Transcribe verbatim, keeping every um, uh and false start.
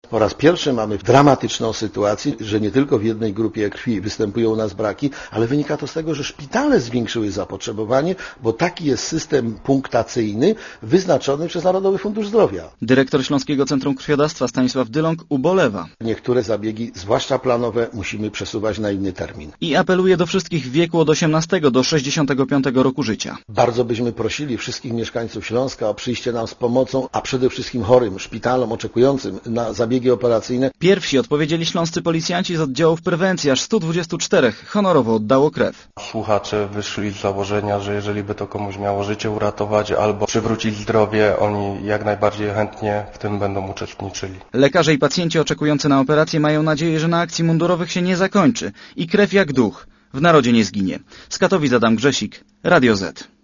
Po raz pierwszy mamy dramatyczną sytuację, że nie tylko w jednej grupie krwi występują u nas braki, ale wynika to z tego, że szpitale zwiększyły zapotrzebowanie, bo taki jest system punktacyjny wyznaczony przez Narodowy Fundusz Zdrowia. Dyrektor Śląskiego Centrum Krwiodawstwa Stanisław Dylong ubolewa. Niektóre zabiegi, zwłaszcza planowe, musimy przesuwać na inny termin. I apeluje do wszystkich w wieku od osiemnastego do sześćdziesiątego piątego roku życia. Bardzo byśmy prosili wszystkich mieszkańców Śląska o przyjście nam z pomocą, a przede wszystkim chorym, szpitalom oczekującym na zabiegi operacyjne. Pierwsi odpowiedzieli śląscy policjanci z oddziałów prewencji, aż stu dwudziestu czterech honorowo oddało krew. Słuchacze wyszli z założenia, że jeżeli by to komuś miało życie uratować albo przywrócić zdrowie, oni jak najbardziej chętnie w tym będą uczestniczyli. Lekarze i pacjenci oczekujący na operację mają nadzieję, że na akcji mundurowych się nie zakończy i krew jak duch w narodzie nie zginie. Z Katowic Adam Grzesik, Radio Z.